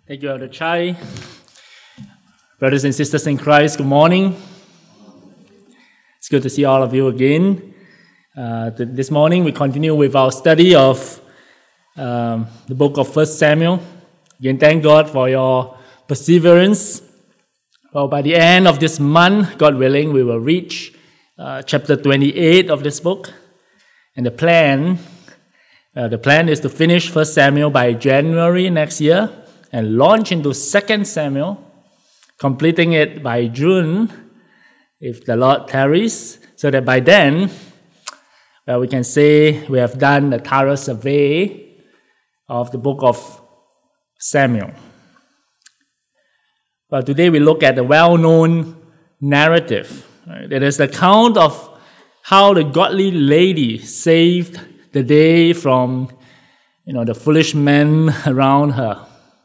Thank you, Elder Chai. Brothers and sisters in Christ, good morning. It's good to see all of you again. This morning we continue with our study of the book of 1 Samuel. Again, thank God for your perseverance. Well, by the end of this month, God willing, we will reach chapter 28 of this book. And the plan is to finish 1 Samuel by January next year and launch into 2 Samuel, completing it by June, if the Lord tarries, so that by then, we can say we have done a thorough survey of the book of Samuel. Well, today we look at the well-known narrative. Right? It is the account of how the godly lady saved the day from, the foolish men around her.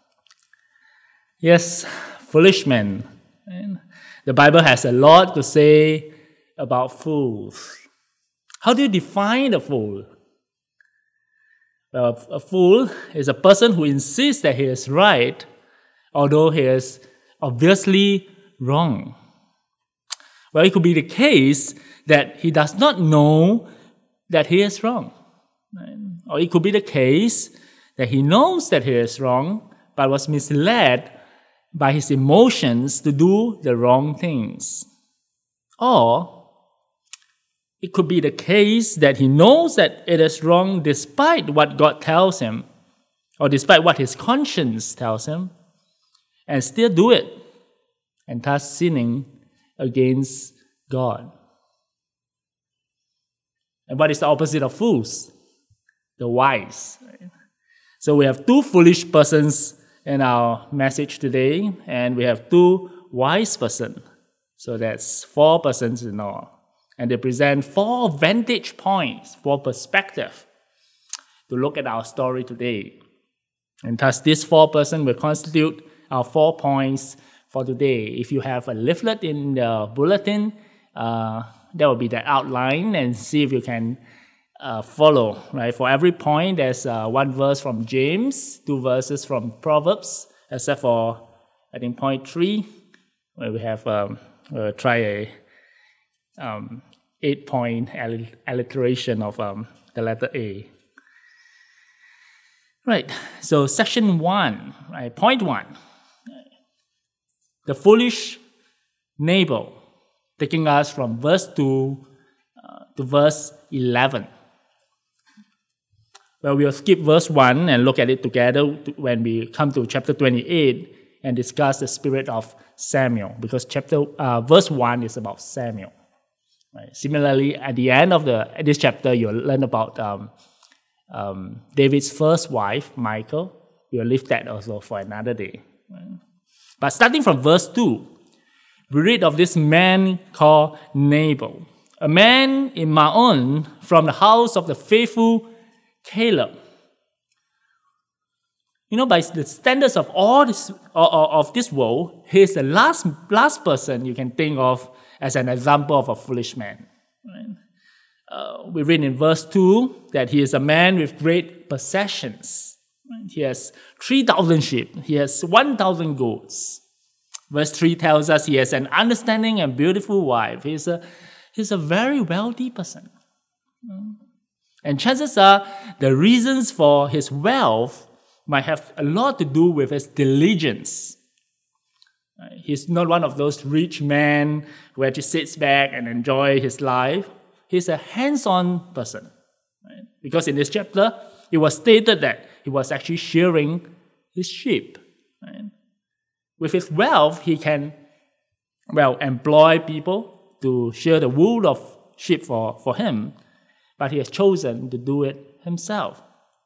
Yes, foolish men. The Bible has a lot to say about fools. How do you define a fool? Well, a fool is a person who insists that he is right, although he is obviously wrong. Well, it could be the case that he does not know that he is wrong. Or it could be the case that he knows that he is wrong, but was misled by his emotions to do the wrong things. Or it could be the case that he knows that it is wrong despite what God tells him, or despite what his conscience tells him, and still do it, and thus sinning against God. And what is the opposite of fools? The wise. So we have two foolish persons in our message today, and we have two wise persons. So that's 4 persons in all. And they present 4 vantage points, 4 perspectives to look at our story today. And thus these 4 persons will constitute our 4 points for today. If you have a leaflet in the bulletin, that will be the outline, and see if you can follow. Right? For every point, there's 1 verse from James, 2 verses from Proverbs, except for, I think, point 3, where we have we'll try a 8-point alliteration of the letter A. Right, so section 1, right, point 1. The foolish Nabal, taking us from verse 2 to verse 11. Well, we'll skip verse 1 and look at it together when we come to chapter 28 and discuss the spirit of Samuel, because verse 1 is about Samuel. Right? Similarly, at the end of this chapter, you'll learn about David's first wife, Michal. We'll leave that also for another day. Right? But starting from verse 2, we read of this man called Nabal, a man in Maon from the house of the faithful Caleb. By the standards of all this of this world, he is the last person you can think of as an example of a foolish man. Right? We read in verse 2 that he is a man with great possessions. Right? He has 3,000 sheep. He has 1,000 goats. Verse 3 tells us he has an understanding and beautiful wife. He's a very wealthy person. And chances are the reasons for his wealth might have a lot to do with his diligence. He's not one of those rich men who just sits back and enjoys his life. He's a hands-on person. Right? Because in this chapter, it was stated that he was actually shearing his sheep. Right? With his wealth, he can, employ people to shear the wool of sheep for him, but he has chosen to do it himself.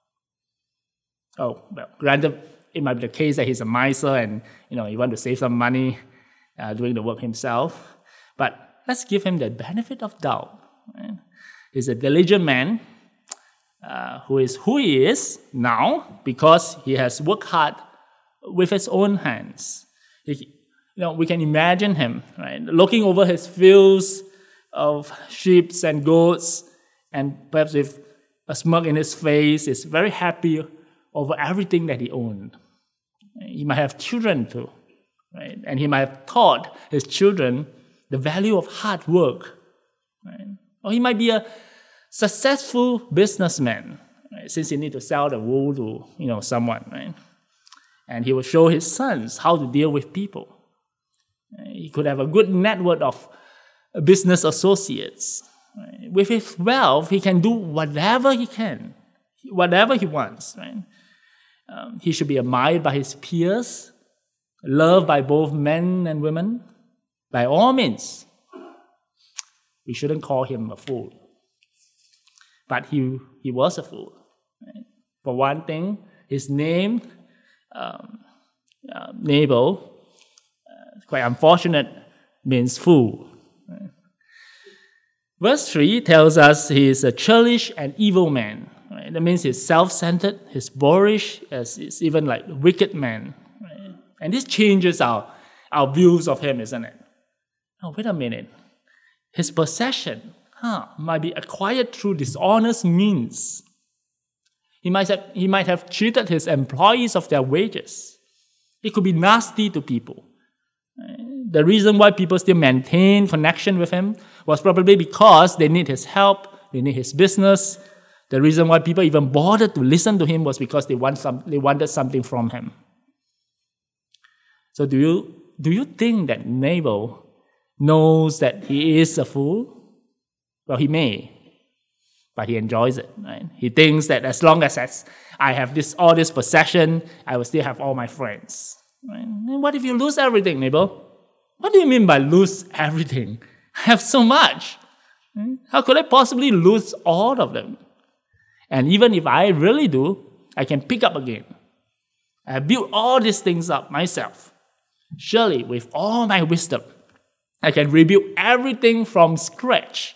Granted, it might be the case that he's a miser and, he wants to save some money doing the work himself. But let's give him the benefit of doubt. Right? He's a diligent man who is who he is now because he has worked hard with his own hands. We can imagine him, right, looking over his fields of sheep and goats, and perhaps with a smirk in his face, is very happy over everything that he owned. He might have children too, right? And he might have taught his children the value of hard work, right? Or he might be a successful businessman, right? Since he need to sell the wool to someone, right? And he will show his sons how to deal with people. He could have a good network of business associates. Right? With his wealth, he can do whatever he wants. Right? He should be admired by his peers, loved by both men and women. By all means, we shouldn't call him a fool. But he was a fool. Right? For one thing, his name, Nabal, quite unfortunate, means fool. Right? Verse 3 tells us he is a churlish and evil man. Right? That means he's self-centered, he's boorish, he's even like a wicked man. Right? And this changes our views of him, isn't it? Oh, wait a minute. His possession might be acquired through dishonest means. He might have cheated his employees of their wages. He could be nasty to people. The reason why people still maintain connection with him was probably because they need his help, they need his business. The reason why people even bothered to listen to him was because they wanted something from him. So do you think that Nabal knows that he is a fool? Well, he may, but he enjoys it. Right? He thinks that as long as I have all this possession, I will still have all my friends. Right? And what if you lose everything, Nabal? What do you mean by lose everything? I have so much. How could I possibly lose all of them? And even if I really do, I can pick up again. I have built all these things up myself. Surely, with all my wisdom, I can rebuild everything from scratch.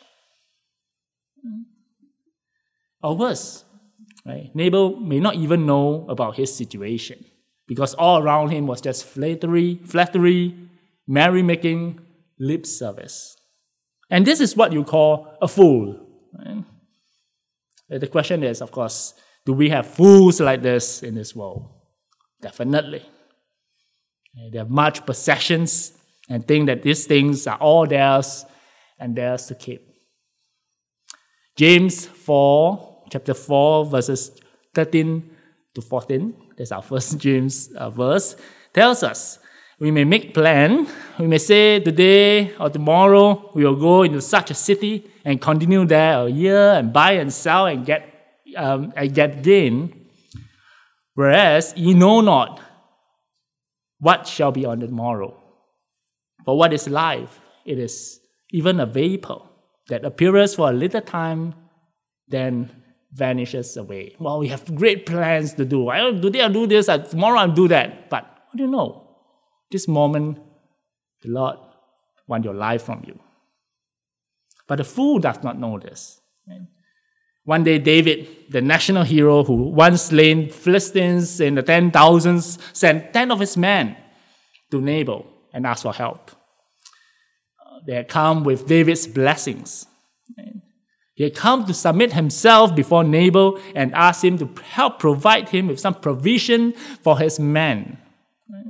Or worse, right? Nabal may not even know about his situation because all around him was just flattery, merrymaking, lip service. And this is what you call a fool. Right? The question is, of course, do we have fools like this in this world? Definitely. They have much possessions and think that these things are all theirs and theirs to keep. James 4, chapter 4, verses 13 to 14, that's our first James verse, tells us, we may make plan, we may say today or tomorrow we will go into such a city and continue there a year and buy and sell and get gain. Whereas ye know not what shall be on the morrow. For what is life? It is even a vapor that appears for a little time, then vanishes away. Well, we have great plans to do. Today I'll do this, tomorrow I'll do that. But what do you know? This moment, the Lord wants your life from you. But the fool does not know this. Right? One day, David, the national hero who once slain Philistines in the 10,000s, sent 10 of his men to Nabal and asked for help. They had come with David's blessings. Right? He had come to submit himself before Nabal and asked him to help provide him with some provision for his men. Right?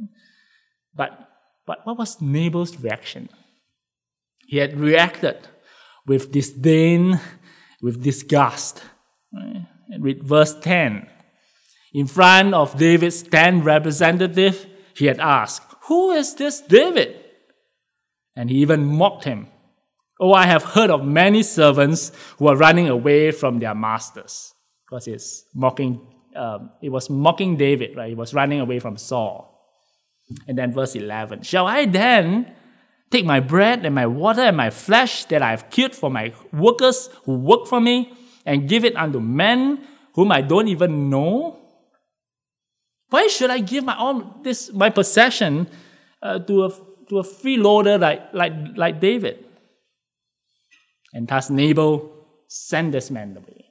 But what was Nabal's reaction? He had reacted with disdain, with disgust. Right? And read verse 10. In front of David's 10 representatives, he had asked, "Who is this David?" And he even mocked him. "Oh, I have heard of many servants who are running away from their masters." Because it was mocking David, right? He was running away from Saul. And then verse 11, "Shall I then take my bread and my water and my flesh that I have killed for my workers who work for me and give it unto men whom I don't even know? Why should I give my possession to a freeloader like David?" And thus Nabal sent this man away.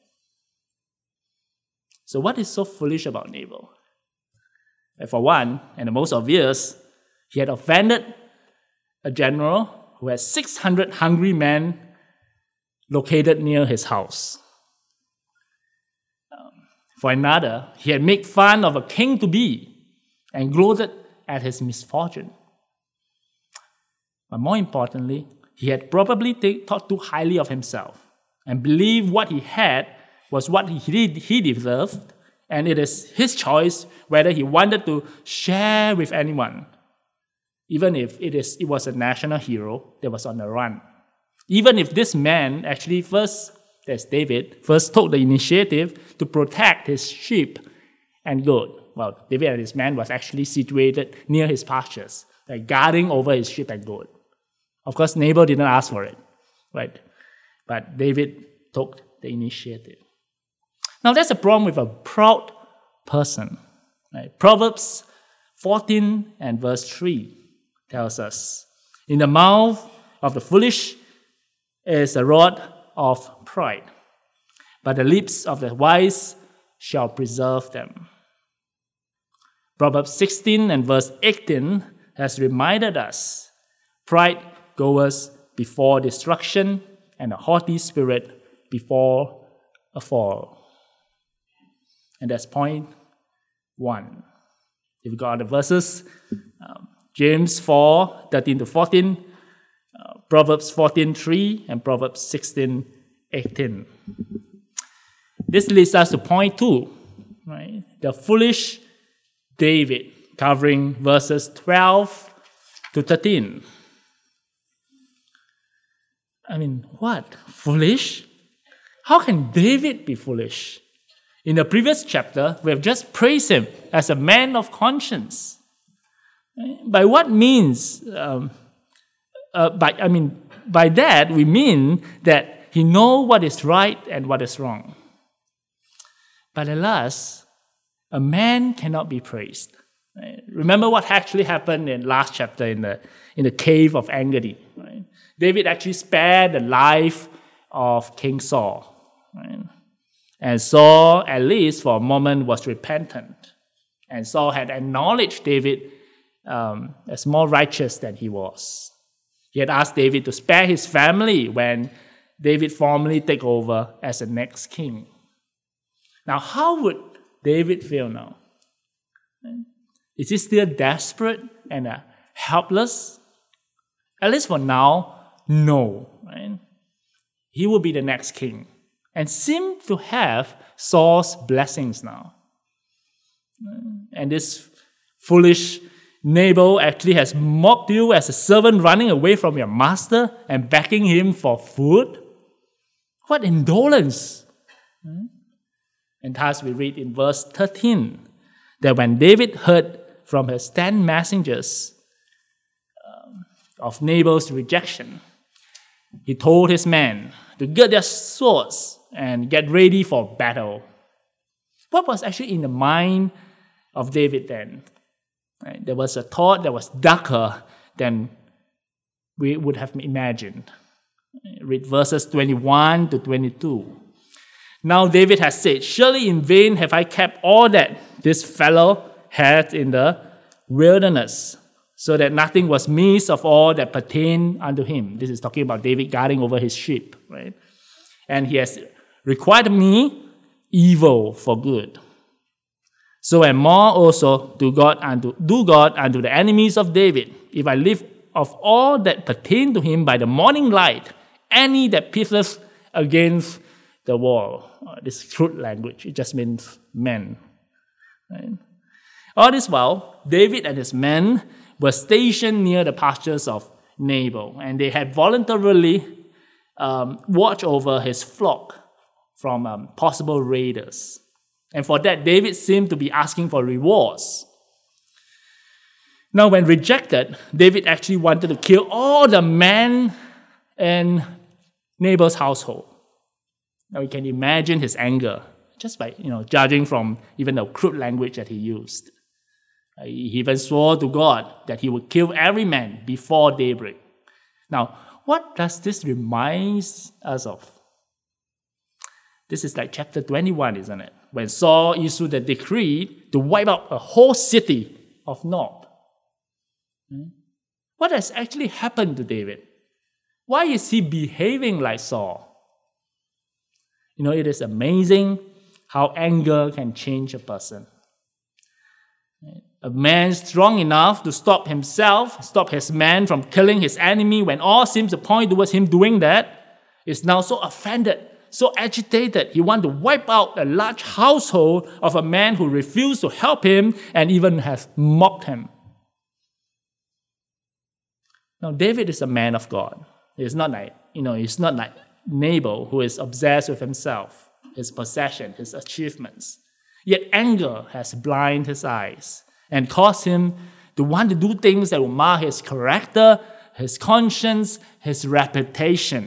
So what is so foolish about Nabal? For one, and the most obvious, he had offended a general who had 600 hungry men located near his house. For another, he had made fun of a king-to-be, and gloated at his misfortune. But more importantly, he had probably thought too highly of himself and believed what he had was what he deserved, and it is his choice whether he wanted to share with anyone, even if it was a national hero that was on the run. Even if this man actually there's David, first took the initiative to protect his sheep and goat. Well, David and his men was actually situated near his pastures, like guarding over his sheep and goat. Of course, Nabal didn't ask for it, right? But David took the initiative. Now, there's a problem with a proud person. Right? Proverbs 14 and verse 3 tells us, "In the mouth of the foolish is a rod of pride, but the lips of the wise shall preserve them." Proverbs 16 and verse 18 has reminded us, "Pride goeth before destruction, and a haughty spirit before a fall." And that's point 1. If you got the verses, James 4, 13 to 14, Proverbs 14:3, and Proverbs 16:18. This leads us to point 2, right? The foolish David, covering verses 12 to 13. I mean, what? Foolish? How can David be foolish? In the previous chapter, we have just praised him as a man of conscience. By what means? By that, we mean that he knows what is right and what is wrong. But alas, a man cannot be praised. Right? Remember what actually happened in last chapter in the cave of Engedi. Right? David actually spared the life of King Saul. Right? And Saul, at least for a moment, was repentant. And Saul had acknowledged David as more righteous than he was. He had asked David to spare his family when David formally took over as the next king. Now, how would David feel now? Is he still desperate and helpless? At least for now, no. Right? He will be the next king and seem to have Saul's blessings now. And this foolish Nabal actually has mocked you as a servant running away from your master and begging him for food. What indolence! And thus we read in verse 13 that when David heard from his 10 messengers of Nabal's rejection, he told his men to gird their swords and get ready for battle. What was actually in the mind of David then? Right? There was a thought that was darker than we would have imagined. Read verses 21 to 22. "Now David has said, surely in vain have I kept all that this fellow had in the wilderness, so that nothing was missed of all that pertained unto him." This is talking about David guarding over his sheep, right? "And he has required me evil for good. So and more also do God unto the enemies of David, if I live of all that pertain to him by the morning light, any that pisseth against the wall." This crude language, it just means men. Right? All this while, David and his men were stationed near the pastures of Nabal, and they had voluntarily watched over his flock from possible raiders. And for that, David seemed to be asking for rewards. Now, when rejected, David actually wanted to kill all the men in Nabal's household. Now, you can imagine his anger, just by judging from even the crude language that he used. He even swore to God that he would kill every man before daybreak. Now, what does this remind us of? This is like chapter 21, isn't it? When Saul issued the decree to wipe out a whole city of Nob. What has actually happened to David? Why is he behaving like Saul? It is amazing how anger can change a person. A man strong enough to stop himself, stop his man from killing his enemy when all seems to point towards him doing that, is now so offended, so agitated, he wants to wipe out a large household of a man who refused to help him and even has mocked him. Now, David is a man of God. He's not like Nabal, who is obsessed with himself, his possession, his achievements. Yet anger has blinded his eyes and caused him to want to do things that will mar his character, his conscience, his reputation.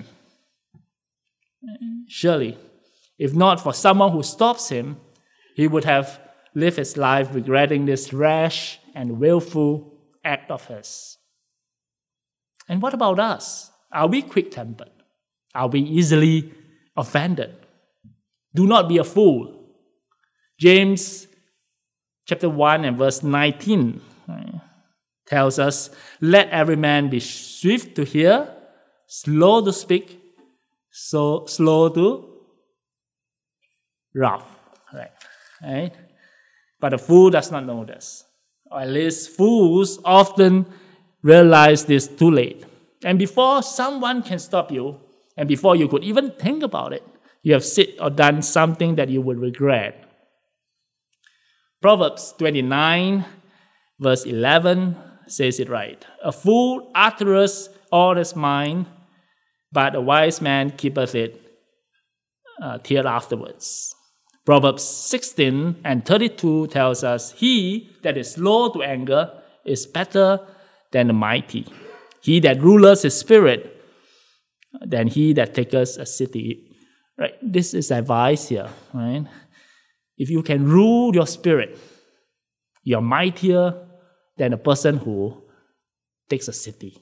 Surely, if not for someone who stops him, he would have lived his life regretting this rash and willful act of his. And what about us? Are we quick-tempered? Are we easily offended? Do not be a fool. James chapter 1 and verse 19 tells us, let every man be swift to hear, slow to speak, so slow to wrath. Right? But a fool does not know this. Or at least fools often realize this too late. And before someone can stop you, and before you could even think about it, you have said or done something that you would regret. Proverbs 29 verse 11 says it right. A fool uttereth all his mind, but a wise man keepeth it till afterwards. Proverbs 16 and 32 tells us, he that is slow to anger is better than the mighty. He that ruleth his spirit than he that taketh a city. Right? This is advice here. Right? If you can rule your spirit, you're mightier than a person who takes a city.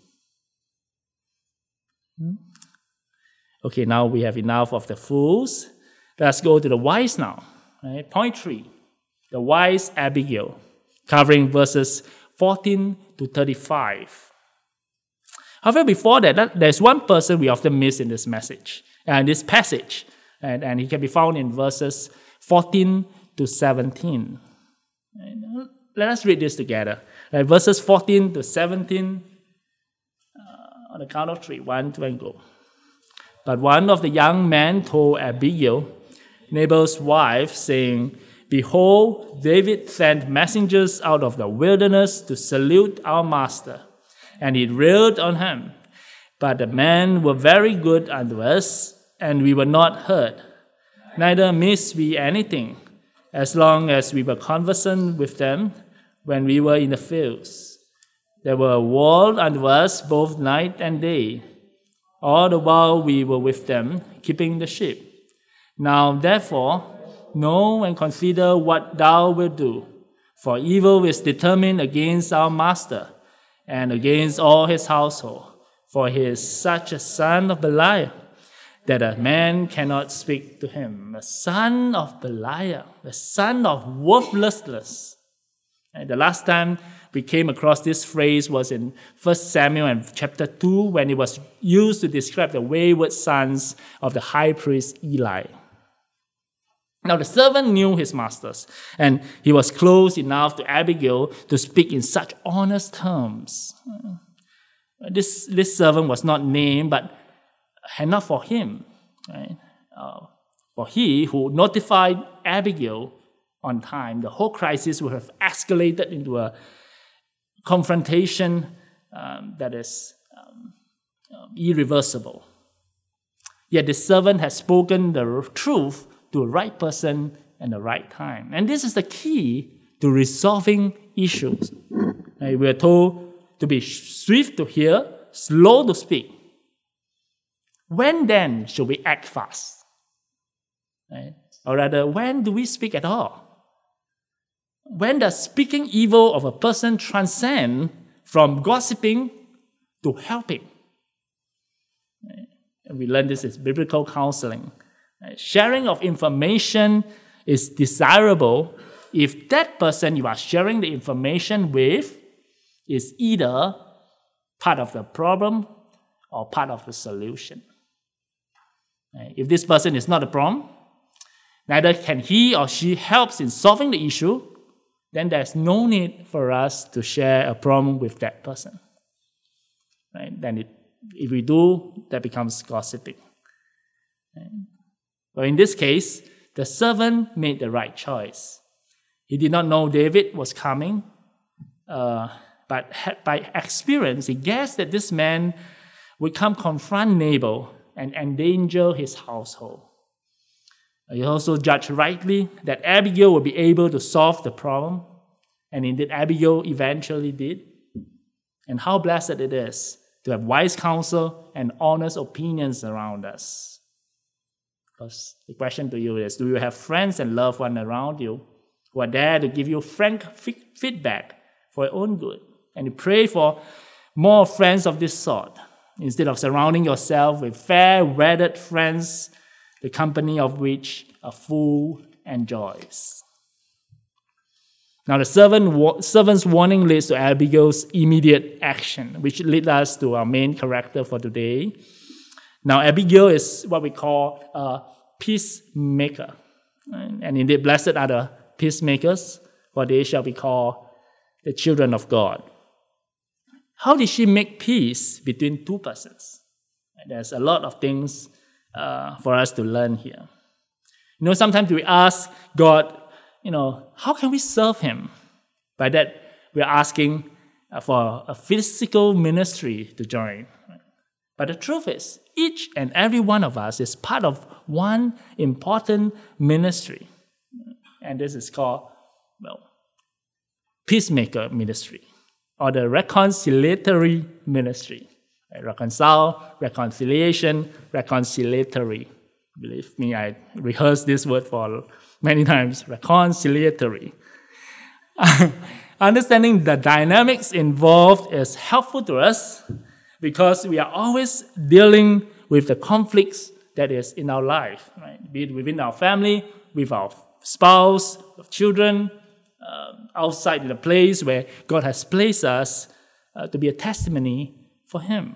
Okay, now we have enough of the fools. Let's go to the wise now. Right? Point 3, the wise Abigail, covering verses 14 to 35. However, before that, there's one person we often miss in this message, and this passage, and he can be found in verses 14 to 17. Let us read this together. Verses 14 to 17, on the count of 3, 1, 2, and go. But one of the young men told Abigail, Nabal's wife, saying, behold, David sent messengers out of the wilderness to salute our master. And he railed on him. But the men were very good unto us, and we were not hurt. Neither missed we anything, as long as we were conversant with them when we were in the fields. They were a wall unto us both night and day, all the while we were with them, keeping the sheep. Now therefore, know and consider what thou wilt do, for evil is determined against our master, and against all his household, for he is such a son of Belial, that a man cannot speak to him. A son of Belial, the son of worthlessness. And the last time we came across this phrase was in 1 Samuel and chapter 2, when it was used to describe the wayward sons of the high priest Eli. Now the servant knew his masters, and he was close enough to Abigail to speak in such honest terms. This servant was not named, but had not for him. Right? For he who notified Abigail on time, the whole crisis would have escalated into a confrontation that is irreversible. Yet the servant has spoken the truth to the right person and the right time. And this is the key to resolving issues. Right? We are told to be swift to hear, slow to speak. When then should we act fast? Right? Or rather, when do we speak at all? When does speaking evil of a person transcend from gossiping to helping? Right? And we learn this is biblical counseling. Right? Sharing of information is desirable if that person you are sharing the information with is either part of the problem or part of the solution. Right? If this person is not a problem, neither can he or she help in solving the issue, then there's no need for us to share a problem with that person. Right? Then if we do, that becomes gossiping. Right? But in this case, the servant made the right choice. He did not know David was coming, but by experience, he guessed that this man would come confront Nabal and endanger his household. He also judged rightly that Abigail would be able to solve the problem, and indeed Abigail eventually did. And how blessed it is to have wise counsel and honest opinions around us. Because the question to you is, do you have friends and loved ones around you who are there to give you frank feedback for your own good? And you pray for more friends of this sort, instead of surrounding yourself with fair-weathered friends, the company of which a fool enjoys. Now, the servant's warning leads to Abigail's immediate action, which leads us to our main character for today. Now, Abigail is what we call a peacemaker. And indeed, blessed are the peacemakers, for they shall be called the children of God. How did she make peace between two persons? There's a lot of things for us to learn here. Sometimes we ask God, how can we serve Him? By that, we're asking for a physical ministry to join. But the truth is, each and every one of us is part of one important ministry. And this is called, peacemaker ministry, or the reconciliatory ministry. Reconcile, reconciliation, reconciliatory. Believe me, I rehearsed this word for many times, reconciliatory. Understanding the dynamics involved is helpful to us because we are always dealing with the conflicts that is in our life, right? Be it within our family, with our spouse, with children, outside the place where God has placed us to be a testimony for Him.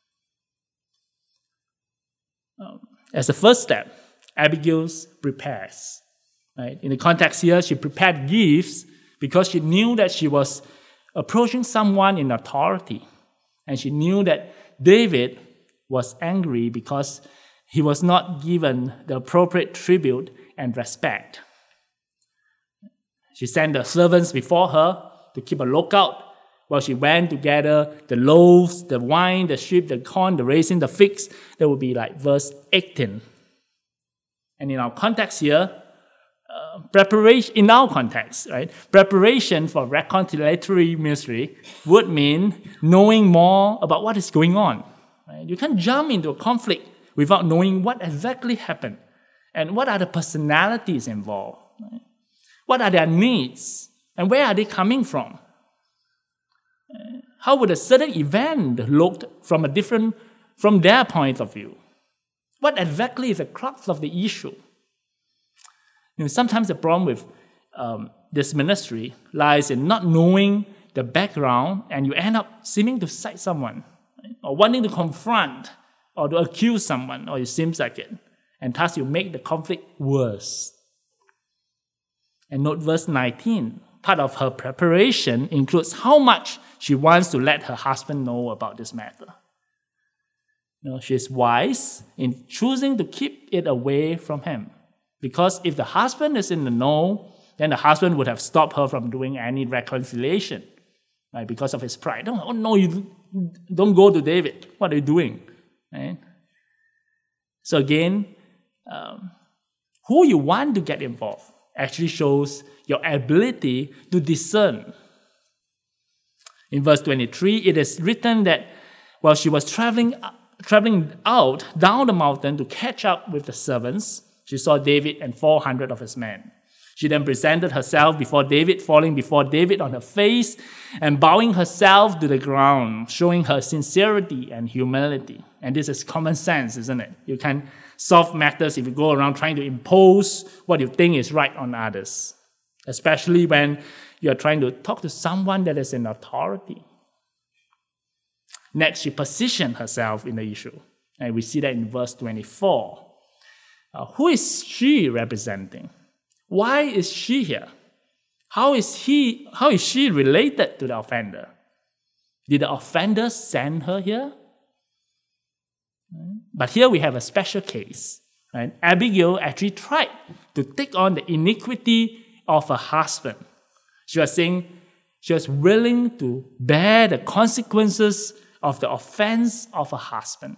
As a first step, Abigail prepares. Right? In the context here, she prepared gifts because she knew that she was approaching someone in authority. And she knew that David was angry because he was not given the appropriate tribute and respect. She sent the servants before her to keep a lookout while she went to gather the loaves, the wine, the sheep, the corn, the raisin, the figs. That would be like verse 18. And in our context here, preparation for reconciliatory ministry would mean knowing more about what is going on. Right? You can't jump into a conflict without knowing what exactly happened and what are the personalities involved. Right? What are their needs and where are they coming from? How would a certain event look from their point of view? What exactly is the crux of the issue? Sometimes the problem with this ministry lies in not knowing the background, and you end up seeming to cite someone, right? Or wanting to confront or to accuse someone, or it seems like it. And thus you make the conflict worse. And note verse 19. Part of her preparation includes how much she wants to let her husband know about this matter. She's wise in choosing to keep it away from him. Because if the husband is in the know, then the husband would have stopped her from doing any reconciliation, right? Because of his pride. Oh no, you don't go to David. What are you doing? Right? So again, who you want to get involved actually shows your ability to discern. In verse 23, it is written that while she was traveling out down the mountain to catch up with the servants, she saw David and 400 of his men. She then presented herself before David, falling before David on her face and bowing herself to the ground, showing her sincerity and humility. And this is common sense, isn't it? You can solve matters if you go around trying to impose what you think is right on others, especially when you are trying to talk to someone that is in authority. Next, she positioned herself in the issue. And we see that in verse 24. Who is she representing? Why is she here? How is she related to the offender? Did the offender send her here? But here we have a special case. Right? Abigail actually tried to take on the iniquity of her husband. She was saying she was willing to bear the consequences of the offense of her husband.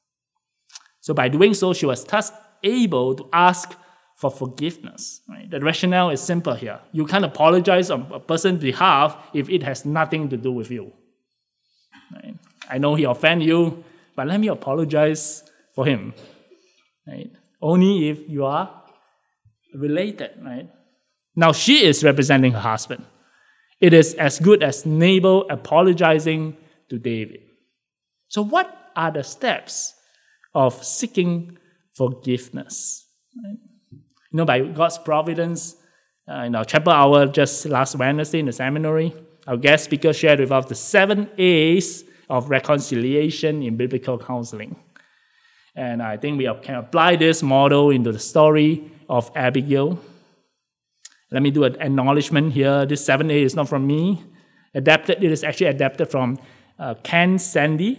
So by doing so, she was thus able to ask for forgiveness. Right? The rationale is simple here. You can't apologize on a person's behalf if it has nothing to do with you. Right? I know he offended you, but let me apologize for him. Right? Only if you are related. Right? Now she is representing her husband. It is as good as Nabal apologizing to David. So what are the steps of seeking forgiveness? Right? By God's providence, in our chapel hour just last Wednesday in the seminary, our guest speaker shared with us the 7 A's of reconciliation in biblical counseling. And I think we can apply this model into the story of Abigail. Let me do an acknowledgement here. This 7A is not from me. It is actually adapted from Ken Sande's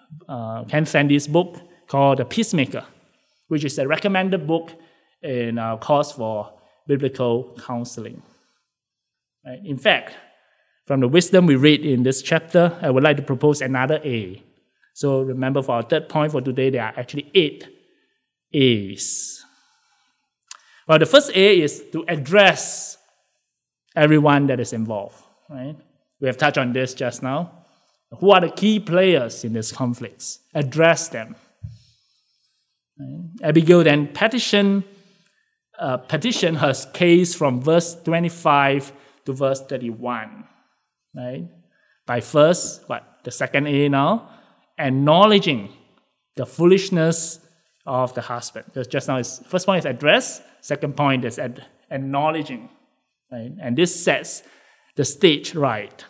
book called The Peacemaker, which is a recommended book in our course for biblical counseling. Right? In fact, from the wisdom we read in this chapter, I would like to propose another A. So remember, for our third point for today, there are actually 8 A's. Well, the first A is to address everyone that is involved. Right? We have touched on this just now. Who are the key players in these conflicts? Address them. Right? Abigail then petitioned her case from verse 25 to verse 31. Right? By first, the second A now, acknowledging the foolishness of the husband. Because just now, first point is address, second point is acknowledging. Right? And this sets the stage right.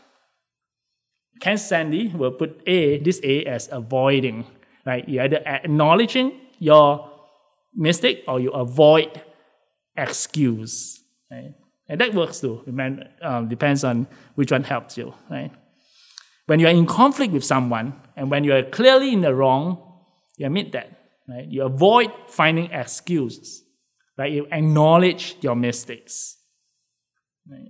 Ken Sande will put this A as avoiding. Right? You're either acknowledging your mistake or you avoid excuse. Right? And that works too. Remember, depends on which one helps you. Right? When you are in conflict with someone and when you are clearly in the wrong, you admit that. Right? You avoid finding excuses. Right? You acknowledge your mistakes. Right?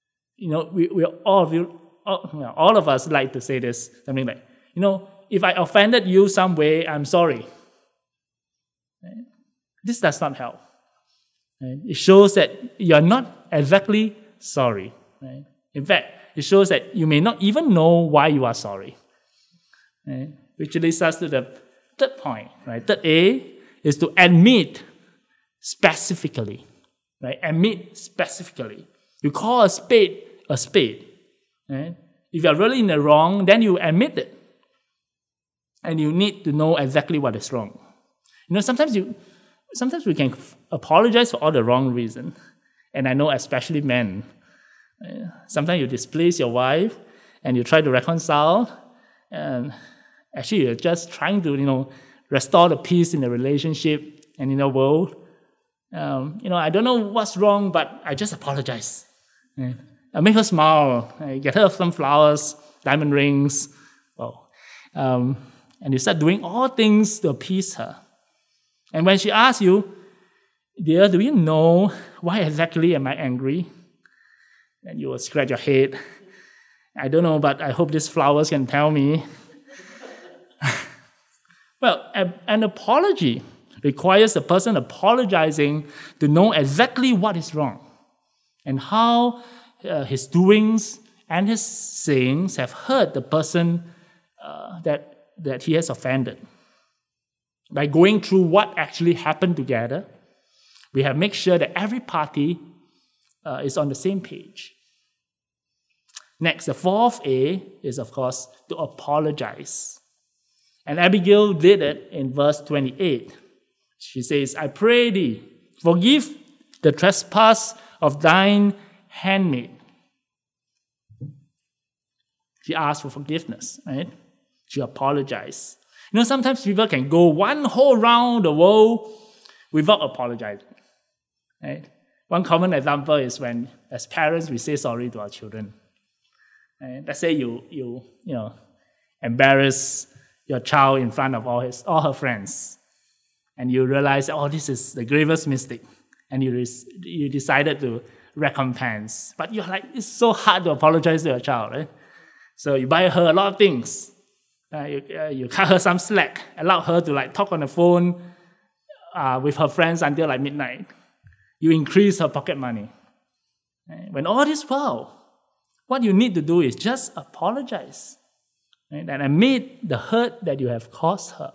All of us like to say this, something like, if I offended you some way, I'm sorry. Right? This does not help. Right? It shows that you're not exactly sorry. Right? In fact, it shows that you may not even know why you are sorry. Right? Which leads us to the third point. Right? Third A is to admit specifically. Right? Admit specifically. You call a spade a spade. Right? If you're really in the wrong, then you admit it. And you need to know exactly what is wrong. Sometimes we can apologize for all the wrong reasons. And I know especially men. Sometimes you displease your wife and you try to reconcile. And actually you're just trying to, restore the peace in the relationship and in the world. I don't know what's wrong, but I just apologize. I make her smile. I get her some flowers, diamond rings. And you start doing all things to appease her. And when she asks you, dear, do you know why exactly am I angry? And you will scratch your head. I don't know, but I hope these flowers can tell me. Well, an apology requires the person apologizing to know exactly what is wrong and how his doings and his sayings have hurt the person that he has offended. By going through what actually happened together, we have made sure that every party is on the same page. Next, the fourth A is, of course, to apologize. And Abigail did it in verse 28. She says, I pray thee, forgive the trespass of thine handmaid. She asked for forgiveness, right? She apologized. Sometimes people can go one whole round the world without apologizing, right? One common example is when, as parents, we say sorry to our children. And let's say you embarrass your child in front of all her friends, and you realize, this is the gravest mistake, and you decided to recompense. But you're like, it's so hard to apologize to your child, right? So you buy her a lot of things. You cut her some slack, allow her to talk on the phone with her friends until midnight. You increase her pocket money. When all this while, what you need to do is just apologize, right? And admit the hurt that you have caused her.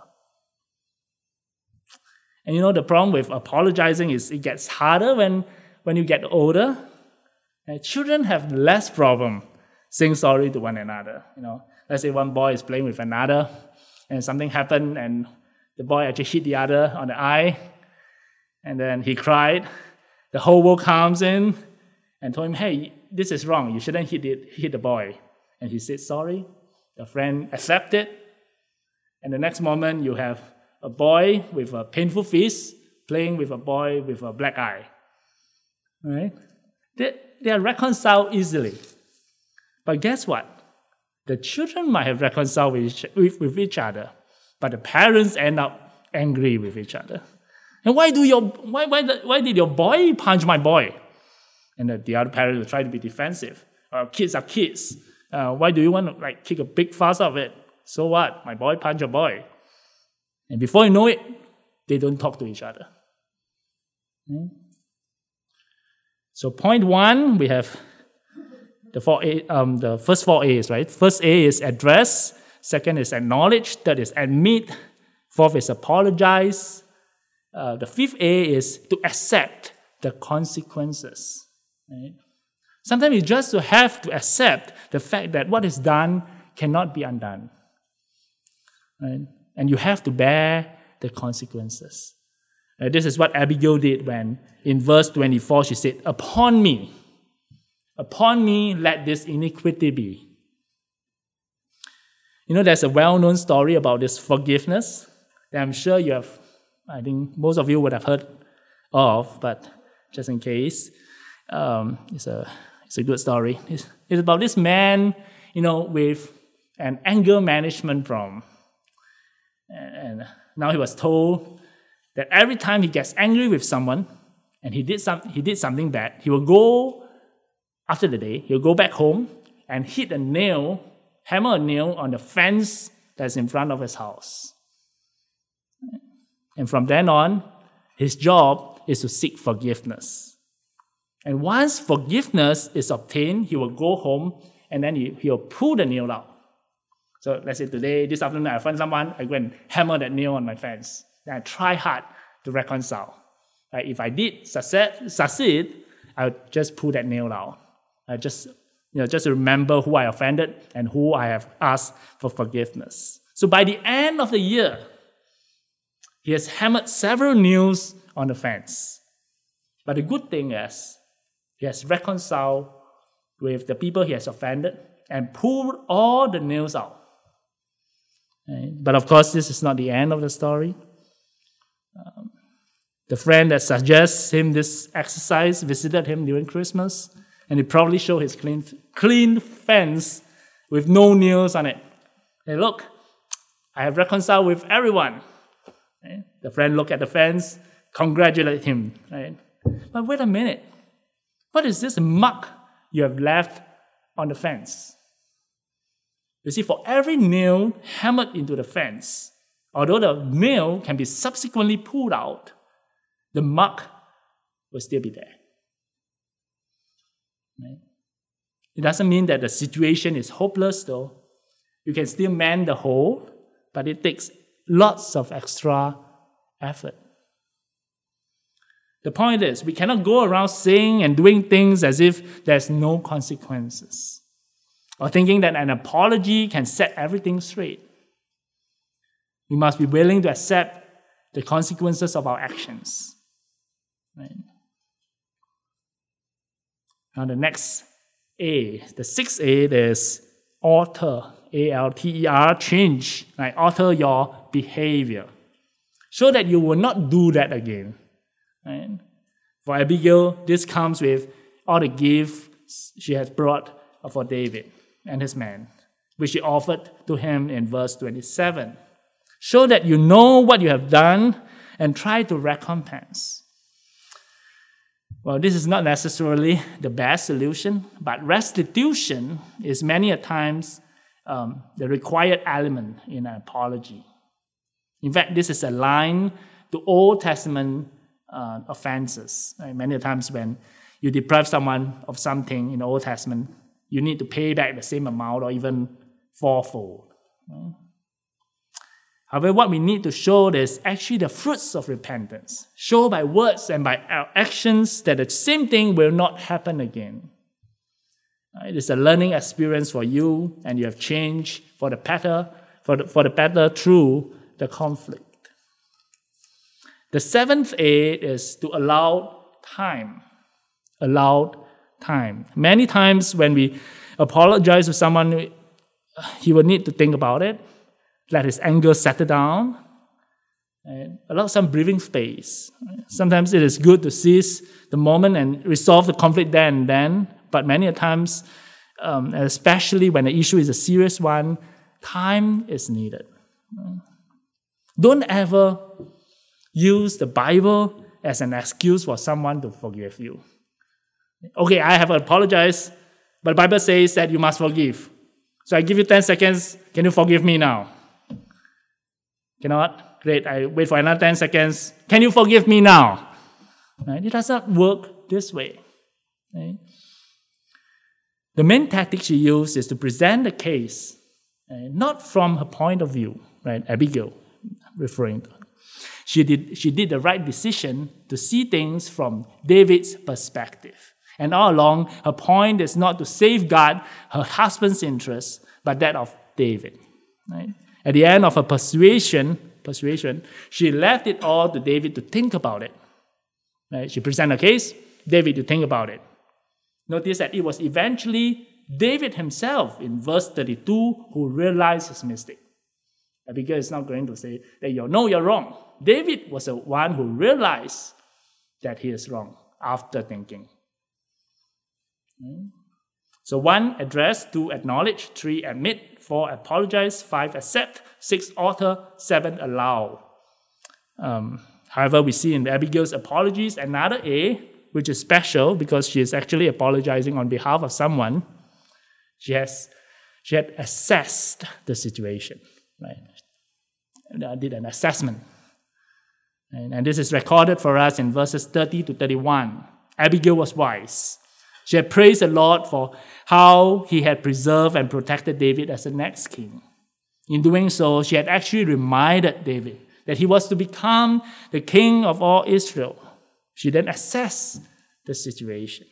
And the problem with apologizing is it gets harder when you get older. Children have less problem saying sorry to one another. Let's say one boy is playing with another, and something happened, and the boy actually hit the other on the eye, and then he cried. The whole world comes in and told him, hey, this is wrong. You shouldn't hit the boy. And he said sorry. The friend accepted. And the next moment, you have a boy with a painful fist playing with a boy with a black eye. Right? They are reconciled easily. But guess what? The children might have reconciled with each other, but the parents end up angry with each other. And why did your boy punch my boy? And the other parent will try to be defensive. Kids are kids. Why do you want to kick a big fuss of it? So what? My boy punched your boy. And before you know it, they don't talk to each other. So point 1, we have the first 4 A's, right? First A is address. Second is acknowledge. Third is admit. Fourth is apologize. The 5th A is to accept the consequences. Right? Sometimes you just have to accept the fact that what is done cannot be undone. Right? And you have to bear the consequences. This is what Abigail did when, in verse 24, she said, upon me let this iniquity be. There's a well-known story about this forgiveness that I'm sure I think most of you would have heard of, but just in case, it's a good story. It's about this man, with an anger management problem. And now he was told that every time he gets angry with someone and he did something bad, he will go, after the day, he'll go back home and hammer a nail on the fence that's in front of his house. And from then on, his job is to seek forgiveness. And once forgiveness is obtained, he will go home and then he'll pull the nail out. So let's say this afternoon, I find someone, I go and hammer that nail on my fence. Then I try hard to reconcile. If I did succeed, I'll just pull that nail out. I just remember who I offended and who I have asked for forgiveness. So by the end of the year, he has hammered several nails on the fence. But the good thing is, he has reconciled with the people he has offended and pulled all the nails out. Right? But of course, this is not the end of the story. The friend that suggests him this exercise visited him during Christmas, and he proudly showed his clean fence with no nails on it. Hey, look, I have reconciled with everyone. Right? The friend looked at the fence, congratulated him. Right? But wait a minute. What is this mark you have left on the fence? You see, for every nail hammered into the fence, although the nail can be subsequently pulled out, the mark will still be there. Right? It doesn't mean that the situation is hopeless, though. You can still mend the hole, but it takes lots of extra effort. The point is, we cannot go around saying and doing things as if there's no consequences, or thinking that an apology can set everything straight. We must be willing to accept the consequences of our actions. Right? Now the next A, the 6th A, there's alter, A-L-T-E-R, change, right? Alter your behavior, so that you will not do that again. Right? For Abigail, this comes with all the gifts she has brought for David and his men, which she offered to him in verse 27. Show that you know what you have done and try to recompense. Well, this is not necessarily the best solution, but restitution is many a times the required element in an apology. In fact, this is aligned to Old Testament offenses. Right? Many times when you deprive someone of something in the Old Testament, you need to pay back the same amount or even fourfold. Right? However, what we need to show is actually the fruits of repentance. Show by words and by our actions that the same thing will not happen again. It is a learning experience for you, and you have changed for the better, for the better through the conflict. The seventh A is to allow time. Allowed time. Many times when we apologize to someone, he will need to think about it, let his anger settle down, and allow some breathing space. Sometimes it is good to seize the moment and resolve the conflict there and then, but many times, especially when the issue is a serious one, time is needed. Don't ever use the Bible as an excuse for someone to forgive you. Okay, I have apologized, but the Bible says that you must forgive. So I give you 10 seconds. Can you forgive me now? Cannot? Great, I wait for another 10 seconds. Can you forgive me now? Right? It does not work this way. Right? The main tactic she used is to present the case, not from her point of view, right? Abigail, referring to her. She did the right decision to see things from David's perspective. And all along, her point is not to safeguard her husband's interests, but that of David. Right? At the end of her persuasion, she left it all to David to think about it. Right? She presented a case, David to think about it. Notice that it was eventually David himself in verse 32 who realized his mistake. Abigail is not going to say that you're wrong. David was the one who realized that he is wrong after thinking. So 1, address; 2, acknowledge; 3, admit; 4, apologize; 5, accept; 6, alter; 7, allow. However, we see in Abigail's apologies another A, which is special because she is actually apologizing on behalf of someone. She had assessed the situation, right? And did an assessment. And this is recorded for us in verses 30 to 31. Abigail was wise. She had praised the Lord for how he had preserved and protected David as the next king. In doing so, she had actually reminded David that he was to become the king of all Israel. She then assessed the situation.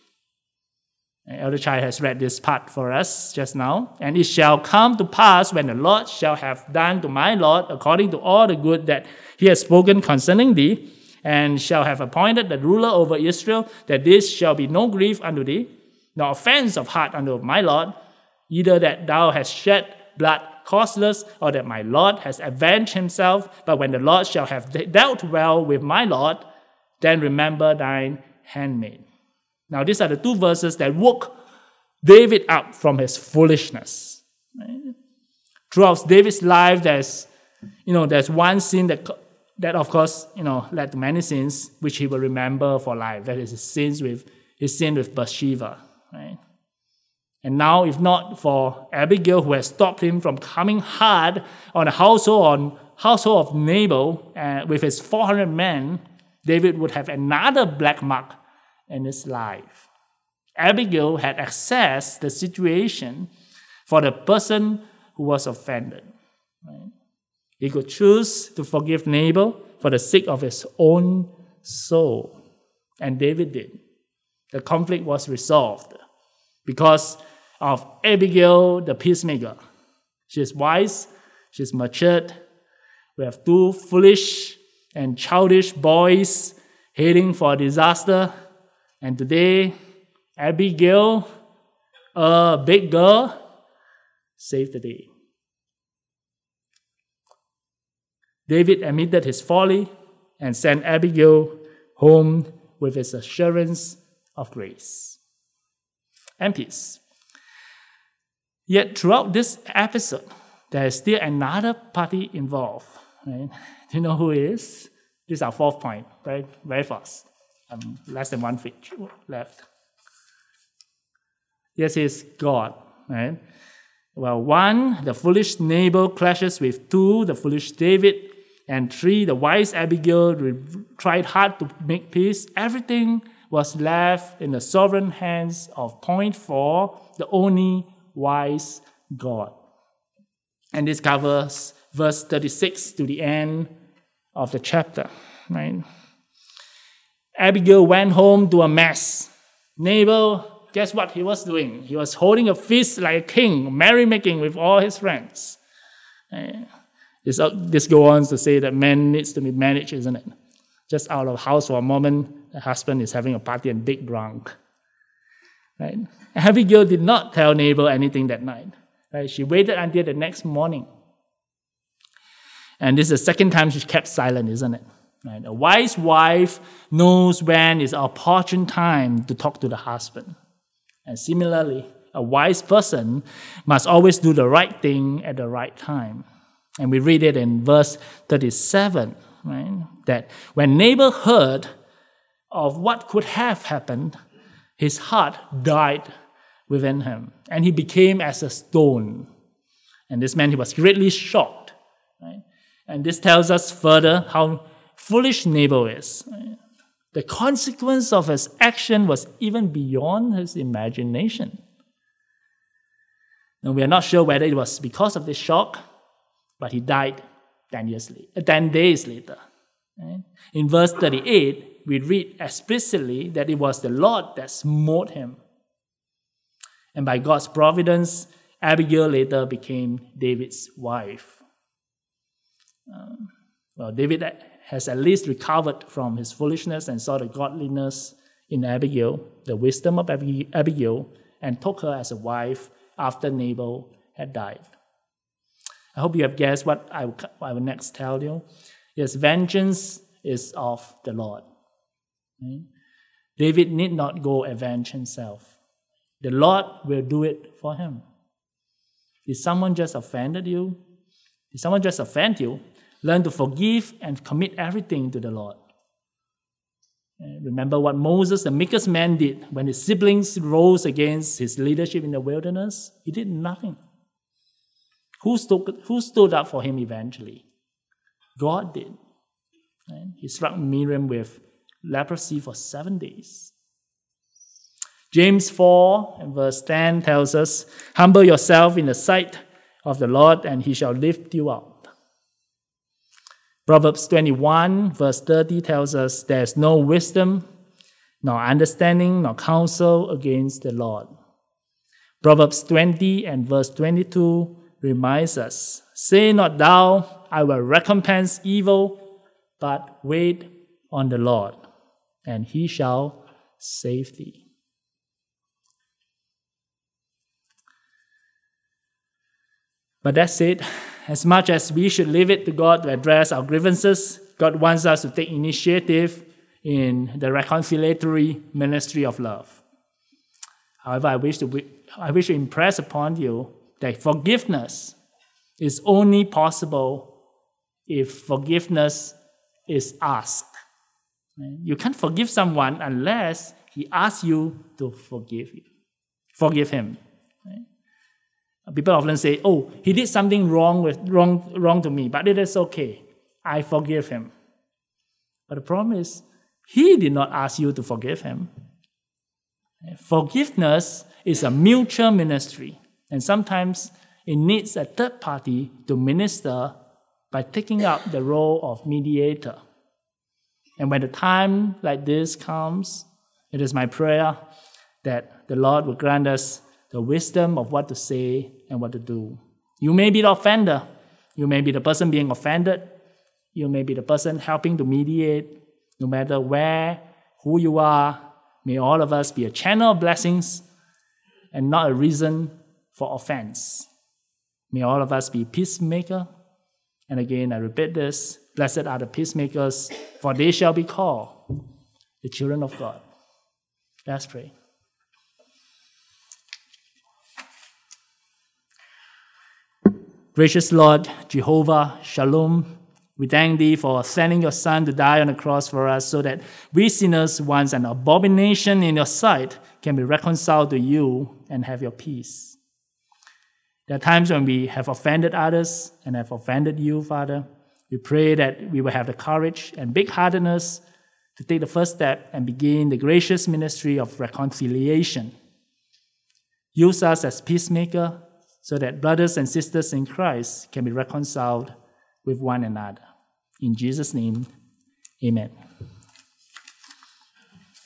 And Elder Chai has read this part for us just now. And it shall come to pass when the Lord shall have done to my Lord according to all the good that he has spoken concerning thee, and shall have appointed the ruler over Israel, that this shall be no grief unto thee, nor offense of heart unto my Lord, either that thou hast shed blood causeless, or that my Lord has avenged himself. But when the Lord shall have dealt well with my Lord, then remember thine handmaid. Now, these are the 2 verses that woke David up from his foolishness. Right? Throughout David's life, there's one sin that of course, led to many sins, which he will remember for life. That is his sin with Bathsheba. Right? And now, if not for Abigail, who has stopped him from coming hard on the household of Nabal with his 400 men, David would have another black mark in his life. Abigail had assessed the situation for the person who was offended. Right? He could choose to forgive Nabal for the sake of his own soul. And David did. The conflict was resolved because of Abigail, the peacemaker. She is wise, she is matured. We have 2 foolish and childish boys heading for disaster. And today, Abigail, a big girl, saved the day. David admitted his folly and sent Abigail home with its assurance of grace and peace. Yet throughout this episode, there is still another party involved. Right? Do you know who it is? This is our fourth point, right? Very fast. Less than 1 feet left. Yes, it's God. Right? Well, 1, the foolish Nabal clashes with 2, the foolish David, and 3, the wise Abigail tried hard to make peace. Everything was left in the sovereign hands of point 4, the only wise God. And this covers verse 36 to the end of the chapter. Right? Abigail went home to a mess. Nabal, guess what he was doing? He was holding a feast like a king, merrymaking with all his friends. This goes on to say that man needs to be managed, isn't it? Just out of the house for a moment, the husband is having a party and big drunk. Right? Abigail did not tell Nabal anything that night. Right? She waited until the next morning. And this is the second time she kept silent, isn't it? Right? A wise wife knows when is an opportune time to talk to the husband. And similarly, a wise person must always do the right thing at the right time. And we read it in verse 37, right? That when Nabal heard of what could have happened, his heart died within him, and he became as a stone. And this meant he was greatly shocked. Right? And this tells us further how foolish Nabal is. Right? The consequence of his action was even beyond his imagination. Now, we are not sure whether it was because of this shock, but he died 10 days later. Right? In verse 38, we read explicitly that it was the Lord that smote him. And by God's providence, Abigail later became David's wife. David has at least recovered from his foolishness and saw the godliness in Abigail, the wisdom of Abigail, and took her as a wife after Nabal had died. I hope you have guessed what I will next tell you. Yes, vengeance is of the Lord. Right? David need not go avenge himself. The Lord will do it for him. Did someone just offended you? Did someone just offend you? Learn to forgive and commit everything to the Lord. Remember what Moses, the meekest man, did when his siblings rose against his leadership in the wilderness? He did nothing. Who stood up for him eventually? God did. He struck Miriam with leprosy for 7 days. James 4 and verse 10 tells us, humble yourself in the sight of the Lord, and he shall lift you up. Proverbs 21 verse 30 tells us, there is no wisdom, nor understanding, nor counsel against the Lord. Proverbs 20 and verse 22 reminds us, say not thou, I will recompense evil, but wait on the Lord, and he shall save thee. But that said, as much as we should leave it to God to address our grievances, God wants us to take initiative in the reconciliatory ministry of love. However, I wish to impress upon you that forgiveness is only possible if forgiveness is asked. You can't forgive someone unless he asks you to forgive him. People often say, oh, he did something wrong to me, but it is okay. I forgive him. But the problem is, he did not ask you to forgive him. Forgiveness is a mutual ministry, and sometimes it needs a third party to minister by taking up the role of mediator. And when the time like this comes, it is my prayer that the Lord will grant us the wisdom of what to say and what to do. You may be the offender. You may be the person being offended. You may be the person helping to mediate. No matter who you are, may all of us be a channel of blessings and not a reason for offense. May all of us be peacemaker. And again, I repeat this, blessed are the peacemakers, for they shall be called the children of God. Let's pray. Gracious Lord, Jehovah, Shalom, we thank Thee for sending Your Son to die on the cross for us so that we sinners, once an abomination in Your sight, can be reconciled to You and have Your peace. There are times when we have offended others and have offended You, Father. We pray that we will have the courage and big-heartedness to take the first step and begin the gracious ministry of reconciliation. Use us as peacemaker so that brothers and sisters in Christ can be reconciled with one another. In Jesus' name, amen.